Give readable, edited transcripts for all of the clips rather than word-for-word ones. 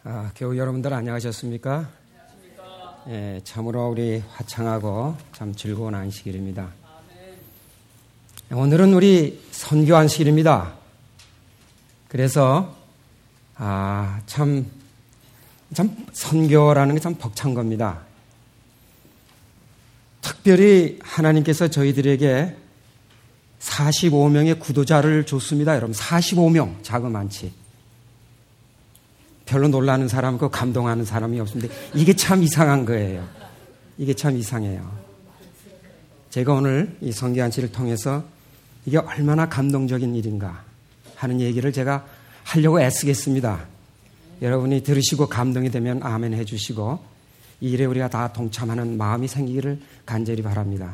교우 여러분들 안녕하셨습니까? 예, 참으로 우리 화창하고 참 즐거운 안식일입니다. 오늘은 우리 선교 안식일입니다. 그래서 참 선교라는 게 참 벅찬 겁니다. 특별히 하나님께서 저희들에게 45명의 구도자를 줬습니다. 여러분 45명 자그만치. 별로 놀라는 사람, 감동하는 사람이 없습니다. 이게 참 이상한 거예요. 이게 참 이상해요. 제가 오늘 이 선교안식일을 통해서 이게 얼마나 감동적인 일인가 하는 얘기를 제가 하려고 애쓰겠습니다. 여러분이 들으시고 감동이 되면 아멘 해주시고 이 일에 우리가 다 동참하는 마음이 생기기를 간절히 바랍니다.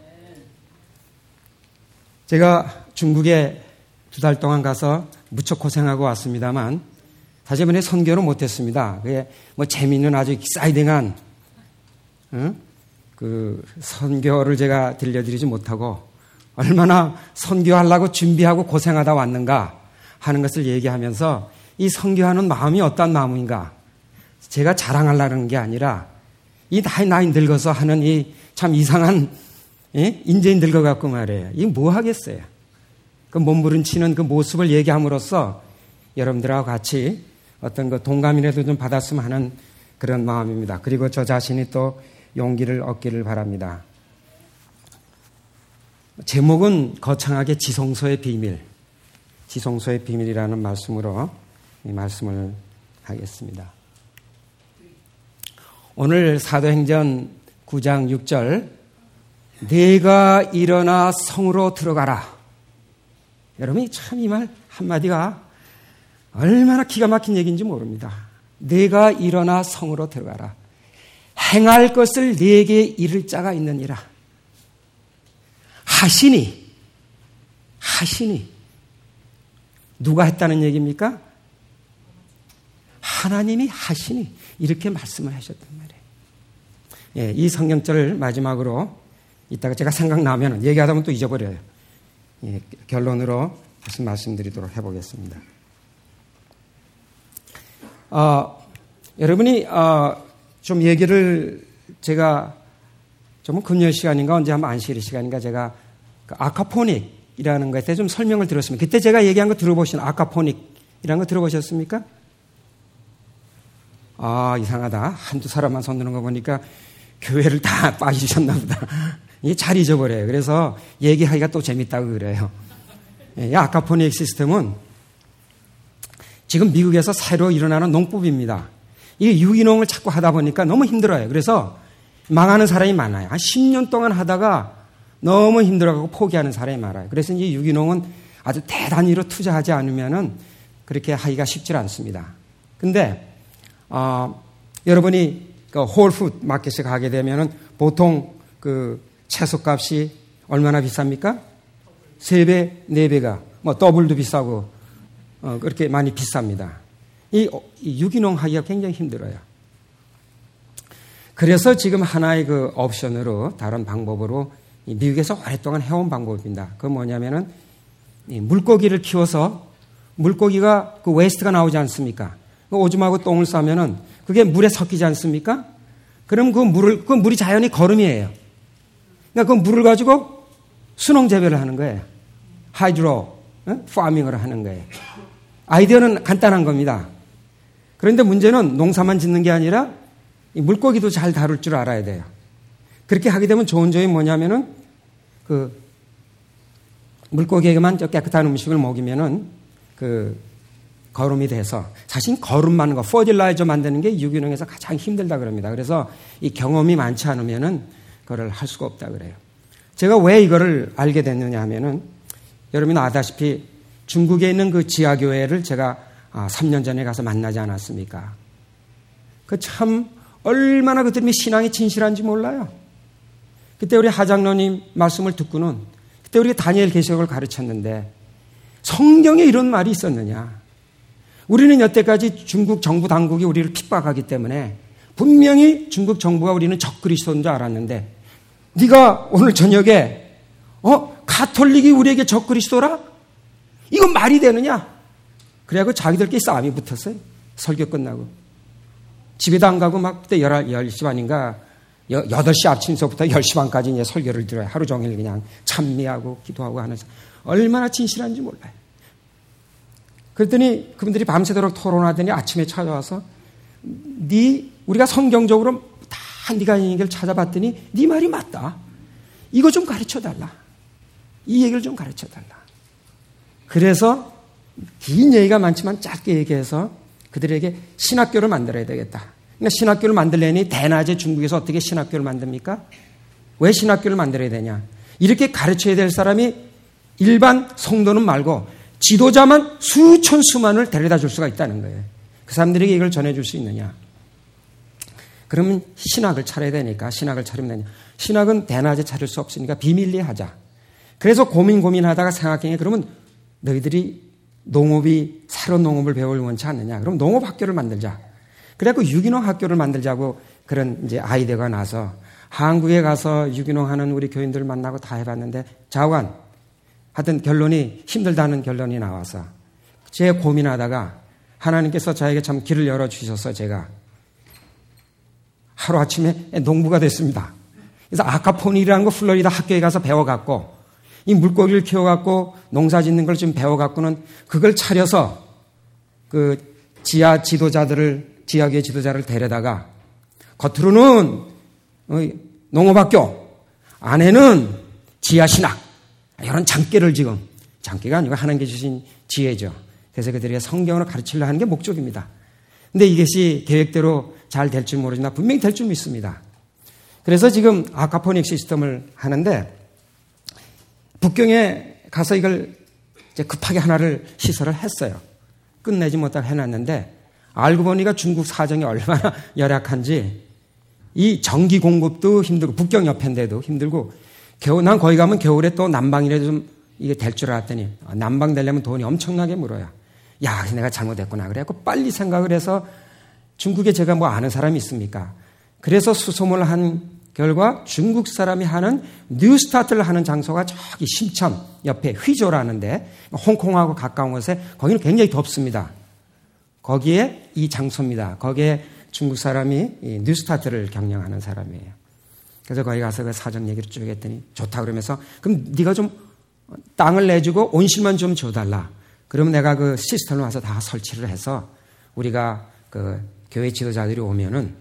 제가 중국에 2달 동안 가서 무척 고생하고 왔습니다만 사실 이번에 선교는 못했습니다. 그게 재미있는 아주 익사이딩한 그 선교를 제가 들려드리지 못하고 얼마나 선교하려고 준비하고 고생하다 왔는가 하는 것을 얘기하면서 이 선교하는 마음이 어떤 마음인가 제가 자랑하려는 게 아니라 이 나이 늙어서 하는 이 참 이상한 인재인 늙어갖고 말이에요. 이게 뭐 하겠어요. 그 몸부림치는 그 모습을 얘기함으로써 여러분들하고 같이 어떤 그 동감이라도 좀 받았으면 하는 그런 마음입니다. 그리고 저 자신이 또 용기를 얻기를 바랍니다. 제목은 거창하게 지성소의 비밀, 지성소의 비밀이라는 말씀으로 이 말씀을 하겠습니다. 오늘 사도행전 9장 6절 내가 일어나 성으로 들어가라. 여러분이 참 이 말 한마디가 얼마나 기가 막힌 얘기인지 모릅니다. 내가 일어나 성으로 들어가라. 행할 것을 네게 이를 자가 있느니라. 하시니 누가 했다는 얘기입니까? 하나님이 하시니 이렇게 말씀을 하셨단 말이에요. 예, 이 성경절을 마지막으로 이따가 제가 생각나면 얘기하다 보면 또 잊어버려요. 예, 결론으로 무슨 말씀드리도록 해보겠습니다. 여러분이 좀 얘기를 제가 좀 금요일 시간인가 언제 한번 안식일 시간인가 제가 그 아카포닉이라는 것에 좀 설명을 들었습니다. 그때 제가 얘기한 거 들어보신 아카포닉이라는 거 들어보셨습니까? 이상하다. 한두 사람만 손 드는 거 보니까 교회를 다 빠지셨나 보다. 이게 잘 잊어버려요. 그래서 얘기하기가 또 재밌다고 그래요. 이 아카포닉 시스템은 지금 미국에서 새로 일어나는 농법입니다. 이게 유기농을 자꾸 하다 보니까 너무 힘들어요. 그래서 망하는 사람이 많아요. 한 10년 동안 하다가 너무 힘들어가고 포기하는 사람이 많아요. 그래서 이제 유기농은 아주 대단히로 투자하지 않으면은 그렇게 하기가 쉽지 않습니다. 근데, 여러분이 그 홀푸드 마켓에 가게 되면은 보통 그 채소값이 얼마나 비쌉니까? 3배, 4배가, 더블도 비싸고, 그렇게 많이 비쌉니다. 이 유기농 하기가 굉장히 힘들어요. 그래서 지금 하나의 그 옵션으로 다른 방법으로 미국에서 오랫동안 해온 방법입니다. 그건 뭐냐면은 물고기를 키워서 물고기가 그 웨스트가 나오지 않습니까? 그 오줌하고 똥을 싸면은 그게 물에 섞이지 않습니까? 그럼 그 물이 자연히 거름이에요. 그러니까 그 물을 가지고 수농 재배를 하는 거예요. 하이드로 파밍을 하는 거예요. 아이디어는 간단한 겁니다. 그런데 문제는 농사만 짓는 게 아니라 이 물고기도 잘 다룰 줄 알아야 돼요. 그렇게 하게 되면 좋은 점이 뭐냐면은 그 물고기에게만 깨끗한 음식을 먹이면은 그 거름이 돼서 사실 거름 많은 거, 퍼틸라이저 만드는 게 유기농에서 가장 힘들다 그럽니다. 그래서 이 경험이 많지 않으면은 그걸 할 수가 없다 그래요. 제가 왜 이거를 알게 됐느냐 하면은 여러분이 아다시피 중국에 있는 그 지하교회를 제가 3년 전에 가서 만나지 않았습니까? 그 참 얼마나 그들이 신앙이 진실한지 몰라요. 그때 우리 하장로님 말씀을 듣고는 그때 우리가 다니엘 계시록을 가르쳤는데 성경에 이런 말이 있었느냐? 우리는 여태까지 중국 정부 당국이 우리를 핍박하기 때문에 분명히 중국 정부가 우리는 적그리스도인 줄 알았는데 네가 오늘 저녁에 가톨릭이 우리에게 적그리스도라? 이건 말이 되느냐? 그래갖고 자기들끼리 싸움이 붙었어요. 설교 끝나고. 집에도 안 가고 막 그때 10시 반인가 8시 아침서부터 10시 반까지 이제 설교를 들어요. 하루 종일 그냥 찬미하고 기도하고 하면서 얼마나 진실한지 몰라요. 그랬더니 그분들이 밤새도록 토론하더니 아침에 찾아와서 우리가 성경적으로 다 네가 이 얘기를 찾아봤더니 네 말이 맞다. 이거 좀 가르쳐달라. 이 얘기를 좀 가르쳐달라. 그래서 긴 얘기가 많지만 짧게 얘기해서 그들에게 신학교를 만들어야 되겠다. 그러니까 신학교를 만들려니 대낮에 중국에서 어떻게 신학교를 만듭니까? 왜 신학교를 만들어야 되냐? 이렇게 가르쳐야 될 사람이 일반 성도는 말고 지도자만 수천 수만을 데려다 줄 수가 있다는 거예요. 그 사람들에게 이걸 전해줄 수 있느냐? 그러면 신학을 차려야 되니까 신학을 차리면 되냐? 신학은 대낮에 차릴 수 없으니까 비밀리에 하자. 그래서 고민하다가 생각해 그러면 너희들이 새로운 농업을 배울 원치 않느냐? 그럼 농업학교를 만들자. 그래갖고 유기농 학교를 만들자고 그런 이제 아이디어가 나서 한국에 가서 유기농 하는 우리 교인들 만나고 다 해봤는데 자관 하여튼 결론이 힘들다는 결론이 나와서 제 고민하다가 하나님께서 저에게 참 길을 열어주셔서 제가 하루아침에 농부가 됐습니다. 그래서 아카포닐이라는 거 플로리다 학교에 가서 배워갖고 이 물고기를 키워갖고 농사 짓는 걸 좀 배워갖고는 그걸 차려서 그 지하교회 지도자를 데려다가 겉으로는 농업학교, 안에는 지하신학, 이런 장기를 지금, 장기가 아니고 하나님께 주신 지혜죠. 그래서 그들에게 성경으로 가르치려 하는 게 목적입니다. 근데 이것이 계획대로 잘 될 줄 모르지만 분명히 될 줄 믿습니다. 그래서 지금 아카포닉 시스템을 하는데 북경에 가서 이걸 이제 급하게 하나를 시설을 했어요. 끝내지 못하고 해놨는데 알고 보니까 중국 사정이 얼마나 열악한지 이 전기 공급도 힘들고 북경 옆인데도 힘들고 난 거기 가면 겨울에 또 난방이라도 좀 이게 될 줄 알았더니 난방 되려면 돈이 엄청나게 물어요. 야, 내가 잘못했구나. 그래갖고 빨리 생각을 해서 중국에 제가 뭐 아는 사람이 있습니까? 그래서 수소문을 한 결과 중국 사람이 하는 뉴스타트를 하는 장소가 저기 심천 옆에 휘조라는데 홍콩하고 가까운 곳에 거기는 굉장히 덥습니다. 거기에 이 장소입니다. 거기에 중국 사람이 이 뉴스타트를 경영하는 사람이에요. 그래서 거기 가서 그 사정 얘기를 쭉 했더니 좋다 그러면서 그럼 네가 좀 땅을 내주고 온실만 좀 줘달라. 그러면 내가 그 시스템을 와서 다 설치를 해서 우리가 그 교회 지도자들이 오면은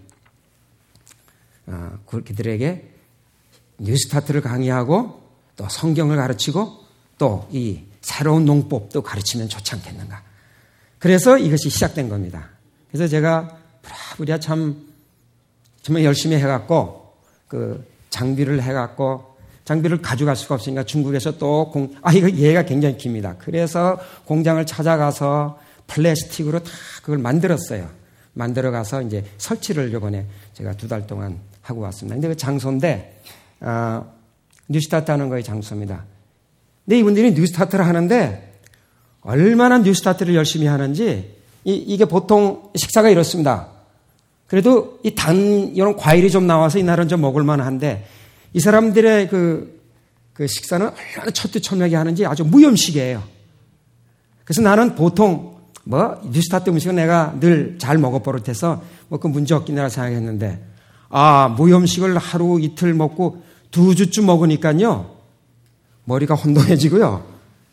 그들에게 뉴스타트를 강의하고 또 성경을 가르치고 또 이 새로운 농법도 가르치면 좋지 않겠는가. 그래서 이것이 시작된 겁니다. 그래서 제가 부랴부랴 정말 열심히 해갖고 그 장비를 가져갈 수가 없으니까 중국에서 또 얘가 굉장히 깁니다. 그래서 공장을 찾아가서 플라스틱으로 다 그걸 만들었어요. 만들어가서 이제 설치를 이번에 제가 2달 동안 하고 왔습니다. 근데 그 장소인데, 뉴스타트 하는 거의 장소입니다. 근데 이분들이 뉴스타트를 하는데, 얼마나 뉴스타트를 열심히 하는지, 이게 보통 식사가 이렇습니다. 그래도 이런 과일이 좀 나와서 이날은 좀 먹을만 한데, 이 사람들의 그 식사는 얼마나 천투천명하게 하는지 아주 무염식이에요. 그래서 나는 보통, 뉴스타트 음식은 내가 늘 잘 먹어버릇해서, 그 문제 없겠느라 생각했는데, 무염식을 하루 이틀 먹고 2주쯤 먹으니까요, 머리가 혼돈해지고요,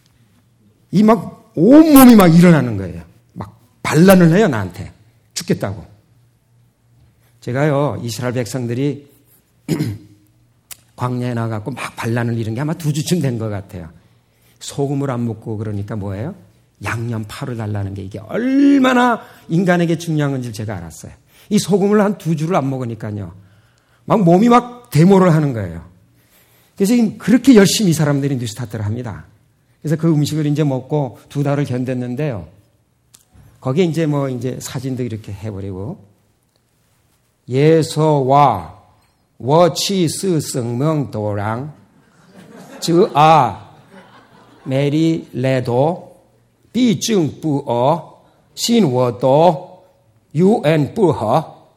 온몸이 막 일어나는 거예요. 막 반란을 해요, 나한테. 죽겠다고. 제가요, 이스라엘 백성들이 광야에 나가고 막 반란을 일은 게 아마 2주쯤 된 것 같아요. 소금을 안 먹고 그러니까 뭐예요? 양념파를 달라는 게 이게 얼마나 인간에게 중요한 건지 제가 알았어요. 이 소금을 한 2주를 안 먹으니까요. 막 몸이 막 데모를 하는 거예요. 그래서 그렇게 열심히 이 사람들이 뉴스타트를 합니다. 그래서 그 음식을 이제 먹고 2달을 견뎠는데요. 거기에 이제 사진도 이렇게 해버리고, 예서와 워치스 성명도랑 즈아 메리 레도 비증부어 신워도 유엔부허.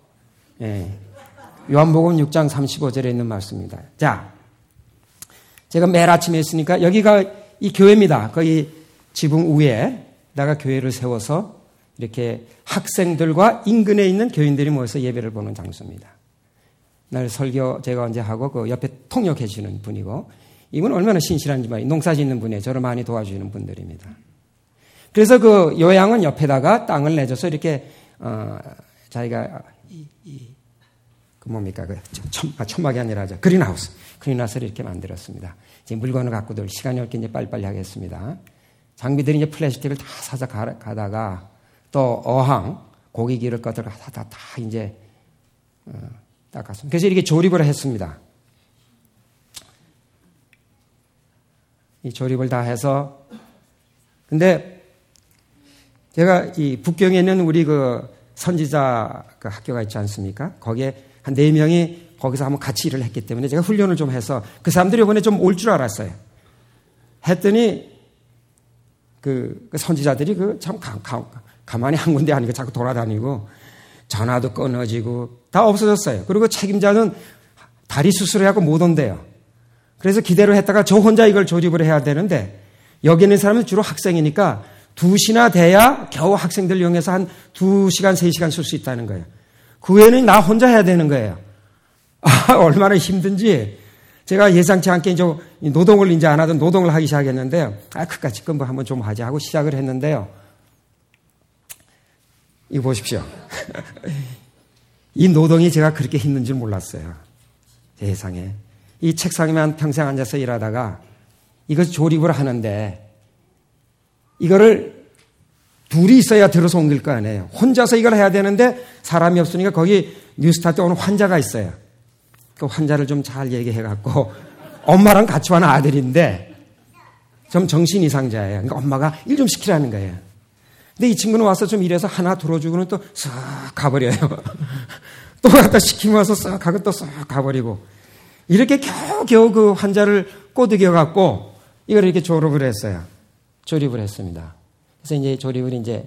요한복음 6장 35절에 있는 말씀입니다. 자, 제가 매일 아침에 있으니까 여기가 이 교회입니다. 거기 지붕 위에다가 교회를 세워서 이렇게 학생들과 인근에 있는 교인들이 모여서 예배를 보는 장소입니다. 날 설교 제가 언제 하고 그 옆에 통역해 주시는 분이고 이분 얼마나 신실한지 말이에요. 농사 짓는 분이에요. 저를 많이 도와주시는 분들입니다. 그래서 그 요양원 옆에다가 땅을 내줘서 이렇게 자기가 그 뭡니까 그 천막이 아니라 그린하우스를 이렇게 만들었습니다. 이제 물건을 갖고들 시간이 없게 이제 빨리빨리 하겠습니다. 장비들이 이제 플라스틱을 다 사서 가다가 또 어항 고기 기를 것들 다 이제 닦았습니다. 그래서 이렇게 조립을 했습니다. 이 조립을 다 해서 근데 제가 이 북경에 있는 우리 그 선지자 그 학교가 있지 않습니까? 거기에 한 4명이 거기서 한번 같이 일을 했기 때문에 제가 훈련을 좀 해서 그 사람들이 이번에 좀 올 줄 알았어요. 했더니 그 선지자들이 참 가만히 한 군데 아니고 자꾸 돌아다니고 전화도 끊어지고 다 없어졌어요. 그리고 책임자는 다리 수술을 하고 못 온대요. 그래서 기대로 했다가 저 혼자 이걸 조립을 해야 되는데 여기 있는 사람은 주로 학생이니까 2시나 돼야 겨우 학생들 이용해서 한 2시간, 3시간 쓸 수 있다는 거예요. 그 외에는 나 혼자 해야 되는 거예요. 얼마나 힘든지 제가 예상치 않게 이제 노동을 이제 안 하던 노동을 하기 시작했는데요. 그까짓 건 뭐 한번 좀 하자 하고 시작을 했는데요. 이거 보십시오. 이 노동이 제가 그렇게 힘든 줄 몰랐어요. 세상에. 이 책상에만 평생 앉아서 일하다가 이거 조립을 하는데 이거를 둘이 있어야 들어서 옮길 거 아니에요. 혼자서 이걸 해야 되는데 사람이 없으니까 거기 뉴스타트 오는 환자가 있어요. 그 환자를 좀 잘 얘기해갖고 엄마랑 같이 와는 아들인데 좀 정신 이상자예요. 그러니까 엄마가 일 좀 시키라는 거예요. 근데 이 친구는 와서 좀 일해서 하나 들어주고는 또 싹 가버려요. 또 갖다 시키면 와서 싹 가고 또 싹 가버리고 이렇게 겨우겨우 그 환자를 꼬드겨갖고 이걸 이렇게 조립을 했어요. 조립을 했습니다. 그래서 이제 조립을 이제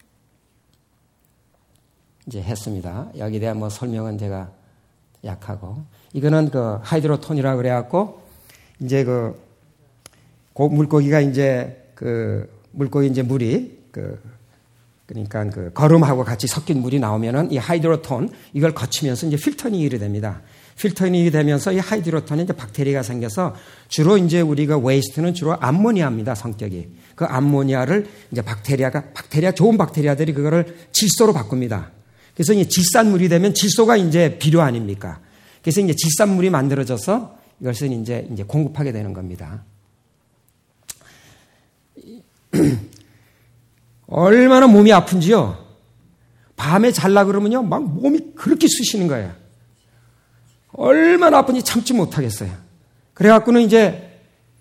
했습니다. 여기에 대한 뭐 설명은 제가 약하고 이거는 그 하이드로톤이라고 그래갖고 이제 그 물고기가 이제 그 물고기 이제 물이 그러니까 그 거름하고 같이 섞인 물이 나오면은 이 하이드로톤 이걸 거치면서 이제 필터링이 됩니다. 필터링이 되면서 이 하이드로톤에 이제 박테리아가 생겨서 주로 이제 우리가 웨이스트는 주로 암모니아입니다. 성격이. 그 암모니아를 이제 좋은 박테리아들이 그거를 질소로 바꿉니다. 그래서 이제 질산물이 되면 질소가 이제 비료 아닙니까? 그래서 이제 질산물이 만들어져서 이것을 이제 공급하게 되는 겁니다. 얼마나 몸이 아픈지요. 밤에 잘라 그러면요, 막 몸이 그렇게 쑤시는 거예요. 얼마나 아픈지 참지 못하겠어요. 그래갖고는 이제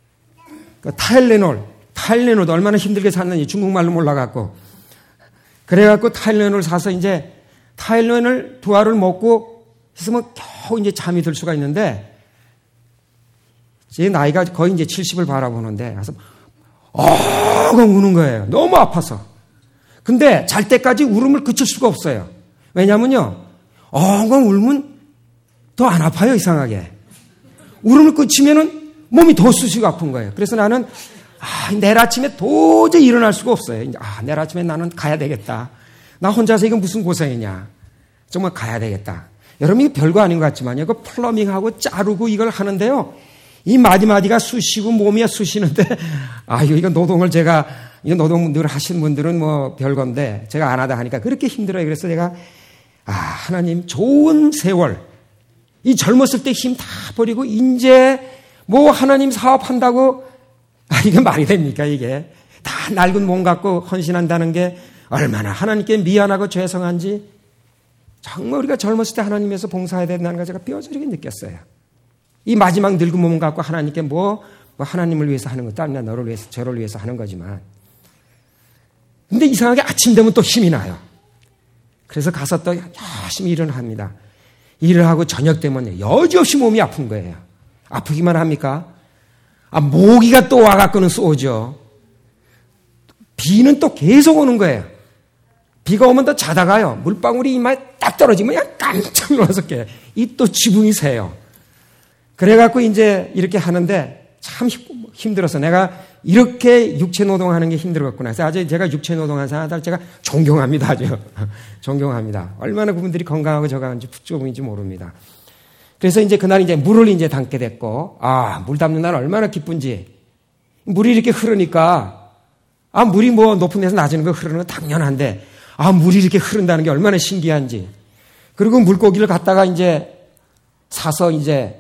타일레놀도 얼마나 힘들게 샀는지 중국말로 몰라갖고 그래갖고 타일레놀 사서 이제 타일레놀 2알을 먹고 있으면 겨우 이제 잠이 들 수가 있는데 제 나이가 거의 이제 70을 바라보는데 가서 엉엉 우는 거예요. 너무 아파서. 근데 잘 때까지 울음을 그칠 수가 없어요. 왜냐면요, 엉엉 울면 더 안 아파요, 이상하게. 울음을 그치면은 몸이 더 쑤시고 아픈 거예요. 그래서 나는, 내일 아침에 도저히 일어날 수가 없어요. 내일 아침에 나는 가야 되겠다. 나 혼자서 이건 무슨 고생이냐. 정말 가야 되겠다. 여러분, 이게 별거 아닌 것 같지만요. 그 플러밍하고 자르고 이걸 하는데요. 이 마디마디가 쑤시고 몸이 쑤시는데, 이거 노동을 이거 노동 늘 하시는 분들은 뭐 별건데, 제가 안 하다 하니까 그렇게 힘들어요. 그래서 제가, 하나님, 좋은 세월, 이 젊었을 때 힘 다 버리고, 이제 뭐 하나님 사업한다고, 이게 말이 됩니까, 이게? 다 낡은 몸 갖고 헌신한다는 게 얼마나 하나님께 미안하고 죄송한지, 정말 우리가 젊었을 때 하나님에서 봉사해야 된다는 걸 제가 뼈저리게 느꼈어요. 이 마지막 늙은 몸 갖고 하나님께 뭐 하나님을 위해서 하는 것도 아니라 너를 위해서, 저를 위해서 하는 거지만. 근데 이상하게 아침 되면 또 힘이 나요. 그래서 가서 또 열심히 일을 합니다. 일을 하고 저녁 되면 여지없이 몸이 아픈 거예요. 아프기만 합니까? 모기가 또 와갖고는 쏘죠. 비는 또 계속 오는 거예요. 비가 오면 또 자다가요. 물방울이 이마에 딱 떨어지면 그냥 깜짝 놀라서 깨요. 이 또 지붕이 새요. 그래갖고 이제 이렇게 하는데 참 힘들었어. 내가 이렇게 육체 노동하는 게 힘들었구나. 그래서 아주 제가 육체 노동하는 사람들 제가 존경합니다. 아주 존경합니다. 얼마나 그분들이 건강하고 저강한지 부족인지 모릅니다. 그래서 이제 그날 이제 물을 이제 담게 됐고, 물 담는 날 얼마나 기쁜지. 물이 이렇게 흐르니까, 물이 뭐 높은 데서 낮은 거 흐르는 건 당연한데, 물이 이렇게 흐른다는 게 얼마나 신기한지. 그리고 물고기를 갖다가 이제 사서 이제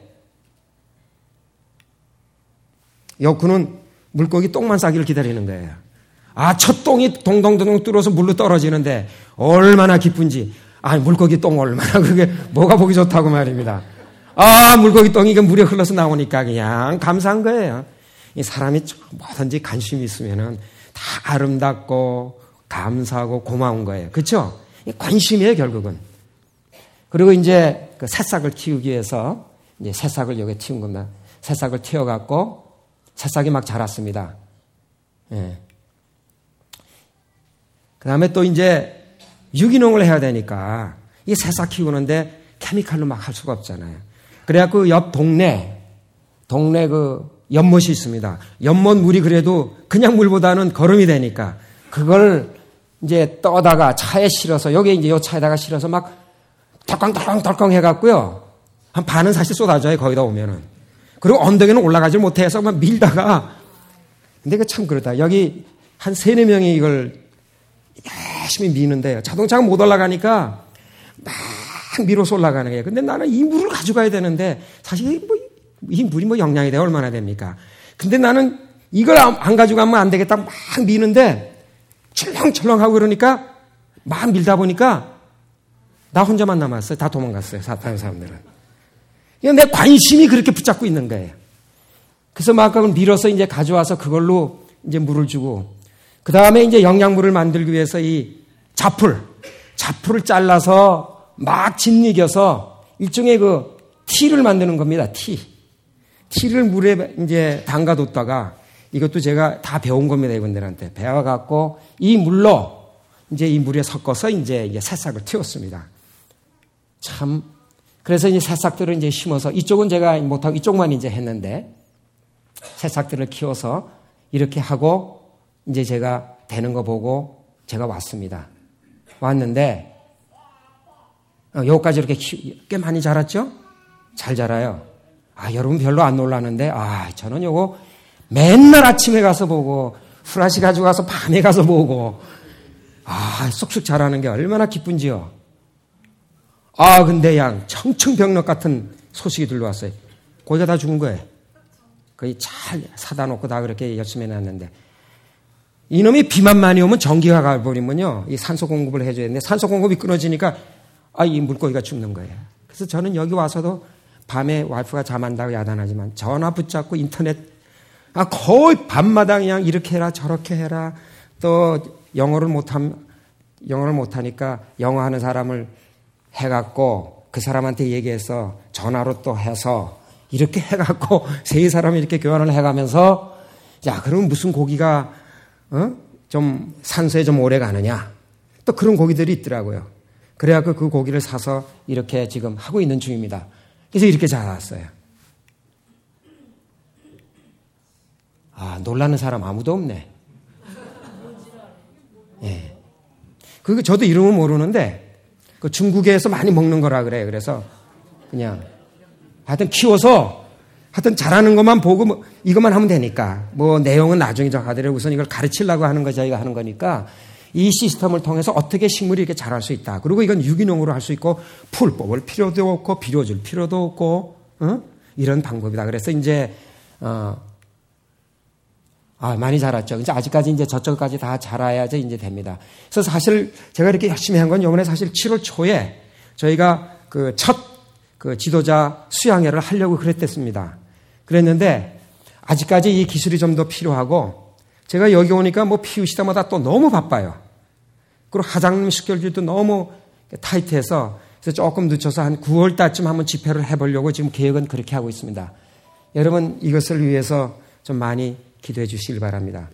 여쿠는 물고기 똥만 싸기를 기다리는 거예요. 첫 똥이 동동동 뚫어서 물로 떨어지는데 얼마나 기쁜지. 물고기 똥 얼마나 그게 뭐가 보기 좋다고 말입니다. 물고기 똥이 물에 흘러서 나오니까 그냥 감사한 거예요. 이 사람이 뭐든지 관심이 있으면은 다 아름답고 감사하고 고마운 거예요. 그렇죠? 관심이에요, 결국은. 그리고 이제 그 새싹을 키우기 위해서 이제 새싹을 여기 틔운 겁니다. 새싹을 틔워갖고 새싹이 막 자랐습니다. 예. 그 다음에 또 이제 유기농을 해야 되니까 이 새싹 키우는데 케미칼로 막 할 수가 없잖아요. 그래갖고 옆 동네 그 연못이 있습니다. 연못 물이 그래도 그냥 물보다는 거름이 되니까 그걸 이제 떠다가 차에 실어서 여기 이제 요 차에다가 실어서 막 덜컹덜컹 해갖고요. 한 반은 사실 쏟아져요. 거기다 오면은. 그리고 언덕에는 올라가지 못해서 막 밀다가 근데 그 참 그렇다. 여기 한 3-4명이 이걸 열심히 미는데요. 자동차가 못 올라가니까 막 밀어서 올라가는 거예요. 근데 나는 이 물을 가져가야 되는데 사실 이 물이 뭐 영양이 돼야 얼마나 됩니까? 근데 나는 이걸 안 가져가면 안 되겠다. 막 미는데 철렁철렁하고 그러니까 막 밀다 보니까 나 혼자만 남았어요. 다 도망갔어요. 다른 사람들은. 내 관심이 그렇게 붙잡고 있는 거예요. 그래서 막 그걸 밀어서 이제 가져와서 그걸로 이제 물을 주고 그 다음에 이제 영양물을 만들기 위해서 이 자풀을 잘라서 막 짓이겨서 일종의 그 티를 만드는 겁니다. 티를 물에 이제 담가뒀다가 이것도 제가 다 배운 겁니다. 이분들한테 배워갖고 이 물로 이제 이 물에 섞어서 이제 새싹을 틔웠습니다. 참 그래서 이제 새싹들을 이제 심어서 이쪽은 제가 못하고 이쪽만 이제 했는데 새싹들을 키워서 이렇게 하고 이제 제가 되는 거 보고 제가 왔습니다. 왔는데 여기까지 이렇게 꽤 많이 자랐죠? 잘 자라요. 여러분 별로 안 놀라는데 저는 요거 맨날 아침에 가서 보고 후라시 가지고 가서 밤에 가서 보고 쏙쏙 자라는 게 얼마나 기쁜지요. 근데 청층벽력 같은 소식이 들려왔어요. 거기가 다 죽은 거예요. 거의 잘 사다 놓고 다 그렇게 열심히 해놨는데 이놈이 비만 많이 오면 전기가 가버리면요. 이 산소 공급을 해줘야 되는데 산소 공급이 끊어지니까 이 물고기가 죽는 거예요. 그래서 저는 여기 와서도 밤에 와이프가 잠안다고 야단하지만 전화 붙잡고 인터넷 거의 밤마다 그냥 이렇게 해라 저렇게 해라 또 영어를 못하니까 영어 하는 사람을 해갖고 그 사람한테 얘기해서 전화로 또 해서 이렇게 해갖고 세 사람이 이렇게 교환을 해가면서 그러면 무슨 고기가 좀 산소에 좀 오래 가느냐 또 그런 고기들이 있더라고요. 그래갖고 그 고기를 사서 이렇게 지금 하고 있는 중입니다. 그래서 이렇게 자랐어요. 놀라는 사람 아무도 없네. 예. 그리고 저도 이름은 모르는데 그 중국에서 많이 먹는 거라 그래요. 그래서 그냥 하여튼 키워서 하여튼 잘하는 것만 보고 이것만 하면 되니까 내용은 나중에 저 아들이 우선 이걸 가르치려고 하는 거 저희가 하는 거니까 이 시스템을 통해서 어떻게 식물이 이렇게 자랄 수 있다. 그리고 이건 유기농으로 할 수 있고 풀 뽑을 필요도 없고 비료줄 필요도 없고 이런 방법이다. 그래서 이제 많이 자랐죠. 이제 아직까지 이제 저쪽까지 다 자라야지 이제 됩니다. 그래서 사실 제가 이렇게 열심히 한 건 이번에 사실 7월 초에 저희가 그 첫 지도자 수양회를 하려고 그랬댔습니다. 그랬는데 아직까지 이 기술이 좀 더 필요하고 제가 여기 오니까 피우시다마다 또 너무 바빠요. 그리고 하장님 스케줄도 너무 타이트해서 그래서 조금 늦춰서 한 9월 달쯤 한번 집회를 해보려고 지금 계획은 그렇게 하고 있습니다. 여러분 이것을 위해서 좀 많이 기도해 주시길 바랍니다.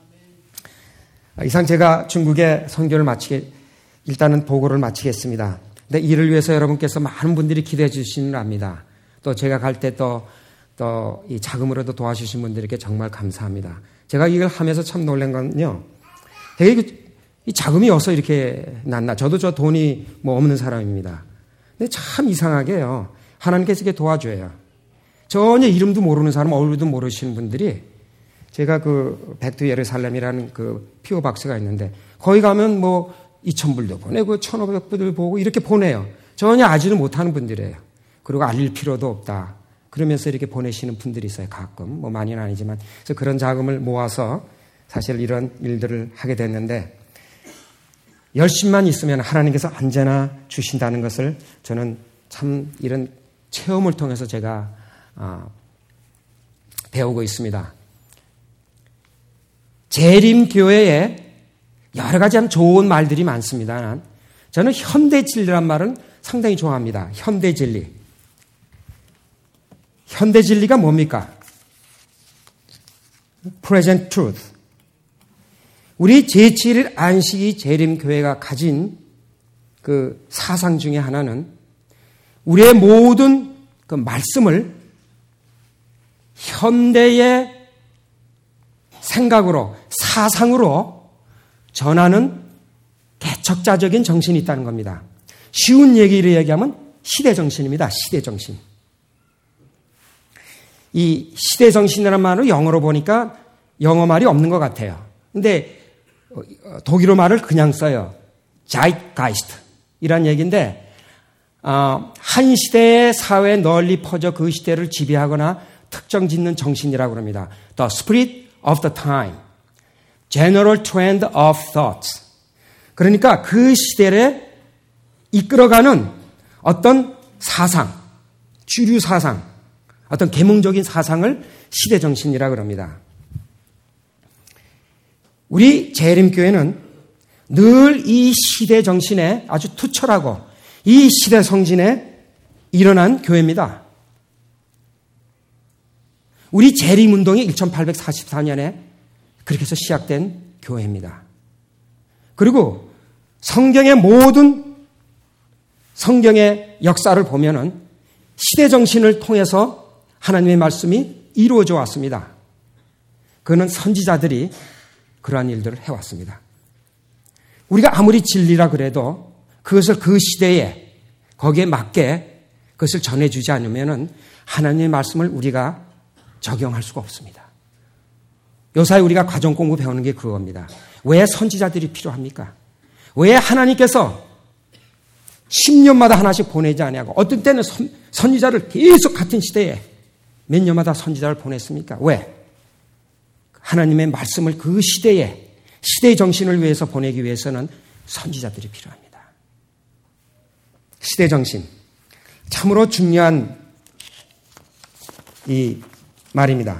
이상 제가 중국의 선교를 일단은 보고를 마치겠습니다. 근데 이를 위해서 여러분께서 많은 분들이 기도해 주시는 걸 압니다. 또 제가 갈 때 또 또 이 자금으로도 도와주신 분들에게 정말 감사합니다. 제가 이걸 하면서 참 놀란 건요. 되게 이 자금이 어디서 이렇게 났나. 저도 저 돈이 뭐 없는 사람입니다. 근데 참 이상하게요. 하나님께서 이렇게 도와줘요. 전혀 이름도 모르는 사람, 얼굴도 모르시는 분들이 제가 그 백두 예루살렘이라는 그 피오 박스가 있는데 거기 가면 뭐 2,000불도 보내고 1,500불도 보고 이렇게 보내요. 전혀 아지를 못하는 분들이에요. 그리고 알릴 필요도 없다. 그러면서 이렇게 보내시는 분들이 있어요. 가끔. 뭐 많이는 아니지만. 그래서 그런 자금을 모아서 사실 이런 일들을 하게 됐는데 열심만 있으면 하나님께서 언제나 주신다는 것을 저는 참 이런 체험을 통해서 제가 배우고 있습니다. 재림교회에 여러 가지 참 좋은 말들이 많습니다. 저는 현대진리란 말은 상당히 좋아합니다. 현대진리. 현대진리가 뭡니까? Present Truth. 우리 제7일 안식이 재림교회가 가진 그 사상 중에 하나는 우리의 모든 그 말씀을 현대의 생각으로, 사상으로 전하는 개척자적인 정신이 있다는 겁니다. 쉬운 얘기를 얘기하면 시대정신입니다. 시대정신. 이 시대정신이라는 말을 영어로 보니까 영어 말이 없는 것 같아요. 근데 독일어 말을 그냥 써요. Zeitgeist 이란 얘기인데 한 시대의 사회에 널리 퍼져 그 시대를 지배하거나 특정 짓는 정신이라고 합니다. The spirit of the time. General trend of thoughts. 그러니까 그 시대를 이끌어가는 어떤 사상, 주류 사상, 어떤 계몽적인 사상을 시대정신이라고 합니다. 우리 재림교회는 늘 이 시대정신에 아주 투철하고 이 시대성진에 일어난 교회입니다. 우리 재림운동이 1844년에 그렇게 해서 시작된 교회입니다. 그리고 성경의 모든 성경의 역사를 보면은 시대정신을 통해서 하나님의 말씀이 이루어져 왔습니다. 그는 선지자들이 그러한 일들을 해왔습니다. 우리가 아무리 진리라 그래도 그것을 그 시대에 거기에 맞게 그것을 전해주지 않으면은 하나님의 말씀을 우리가 적용할 수가 없습니다. 요사이 우리가 가정공부 배우는 게 그겁니다. 왜 선지자들이 필요합니까? 왜 하나님께서 10년마다 하나씩 보내지 아니하고 어떤 때는 선지자를 계속 같은 시대에 몇 년마다 선지자를 보냈습니까? 왜? 하나님의 말씀을 그 시대에 시대의 정신을 위해서 보내기 위해서는 선지자들이 필요합니다. 시대 정신. 참으로 중요한 이 말입니다.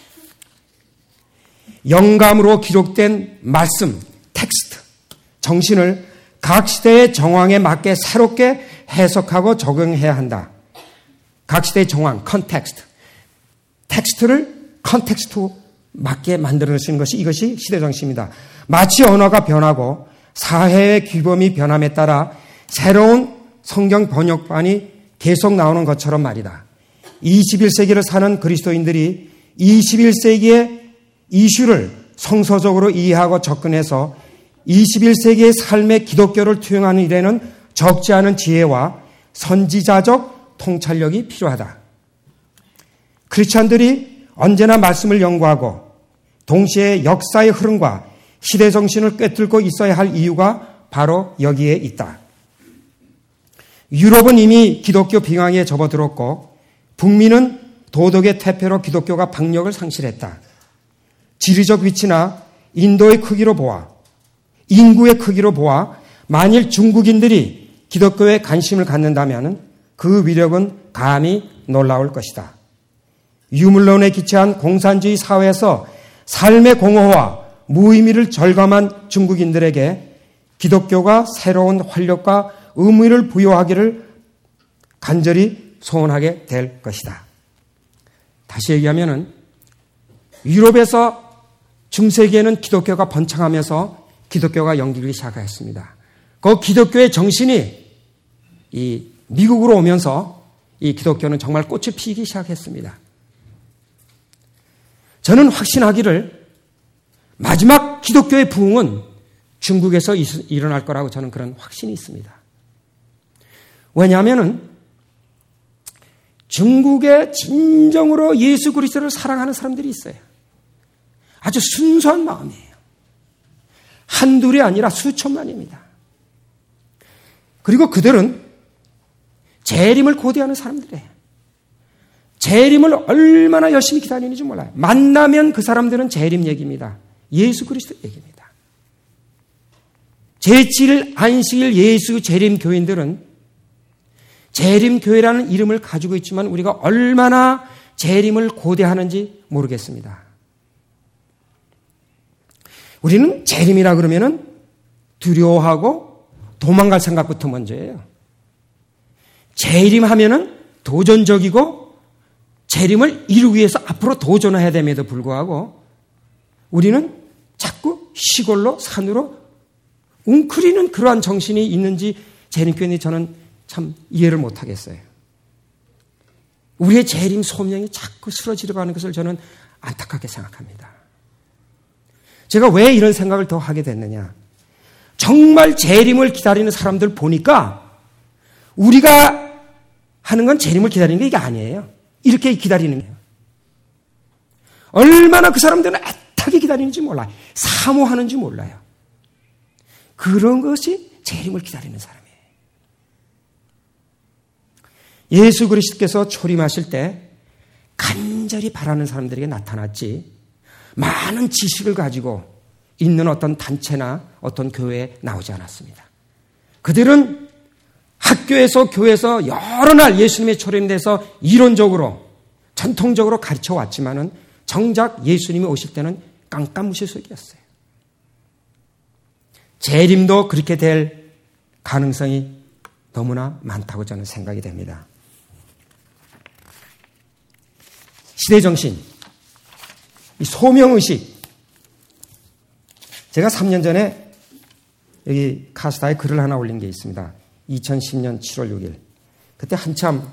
영감으로 기록된 말씀, 텍스트, 정신을 각 시대의 정황에 맞게 새롭게 해석하고 적용해야 한다. 각 시대의 정황, 컨텍스트. 텍스트를 컨텍스트 맞게 만들어내시는 것이 이것이 시대정신입니다. 마치 언어가 변하고 사회의 규범이 변함에 따라 새로운 성경 번역판이 계속 나오는 것처럼 말이다. 21세기를 사는 그리스도인들이 21세기의 이슈를 성서적으로 이해하고 접근해서 21세기의 삶의 기독교를 투영하는 일에는 적지 않은 지혜와 선지자적 통찰력이 필요하다. 크리스찬들이 언제나 말씀을 연구하고 동시에 역사의 흐름과 시대 정신을 꿰뚫고 있어야 할 이유가 바로 여기에 있다. 유럽은 이미 기독교 빙하에 접어들었고 북미는 도덕의 퇴폐로 기독교가 박력을 상실했다. 지리적 위치나 인도의 크기로 보아 인구의 크기로 보아 만일 중국인들이 기독교에 관심을 갖는다면 그 위력은 감히 놀라울 것이다. 유물론에 기초한 공산주의 사회에서 삶의 공허와 무의미를 절감한 중국인들에게 기독교가 새로운 활력과 의미를 부여하기를 간절히 소원하게 될 것이다. 다시 얘기하면은 유럽에서 중세기에는 기독교가 번창하면서 기독교가 연기기 시작했습니다. 그 기독교의 정신이 이 미국으로 오면서 이 기독교는 정말 꽃을 피우기 시작했습니다. 저는 확신하기를 마지막 기독교의 부흥은 중국에서 일어날 거라고 저는 그런 확신이 있습니다. 왜냐하면 중국에 진정으로 예수 그리스도를 사랑하는 사람들이 있어요. 아주 순수한 마음이에요. 한둘이 아니라 수천만입니다. 그리고 그들은 재림을 고대하는 사람들이에요. 재림을 얼마나 열심히 기다리는지 몰라요. 만나면 그 사람들은 재림 얘기입니다. 예수 그리스도 얘기입니다. 제7일 안식일 예수 재림 교인들은 재림 교회라는 이름을 가지고 있지만 우리가 얼마나 재림을 고대하는지 모르겠습니다. 우리는 재림이라 그러면은 두려워하고 도망갈 생각부터 먼저예요. 재림하면은 도전적이고 재림을 이루기 위해서 앞으로 도전해야 됨에도 불구하고 우리는 자꾸 시골로 산으로 웅크리는 그러한 정신이 있는지 재림교인이 저는 참 이해를 못하겠어요. 우리의 재림 소명이 자꾸 쓰러지려 가는 것을 저는 안타깝게 생각합니다. 제가 왜 이런 생각을 더 하게 됐느냐. 정말 재림을 기다리는 사람들 보니까 우리가 하는 건 재림을 기다리는 게 이게 아니에요. 이렇게 기다리는 거예요. 얼마나 그 사람들은 애타게 기다리는지 몰라요. 사모하는지 몰라요. 그런 것이 재림을 기다리는 사람이에요. 예수 그리스도께서 초림하실 때 간절히 바라는 사람들에게 나타났지 많은 지식을 가지고 있는 어떤 단체나 어떤 교회에 나오지 않았습니다. 그들은 학교에서 교회에서 여러 날 예수님의 초림돼서 이론적으로 전통적으로 가르쳐 왔지만은 정작 예수님이 오실 때는 깜깜무소속이었어요. 재림도 그렇게 될 가능성이 너무나 많다고 저는 생각이 됩니다. 시대정신, 이 소명의식. 제가 3년 전에 여기 카스타에 글을 하나 올린 게 있습니다. 2010년 7월 6일. 그때 한참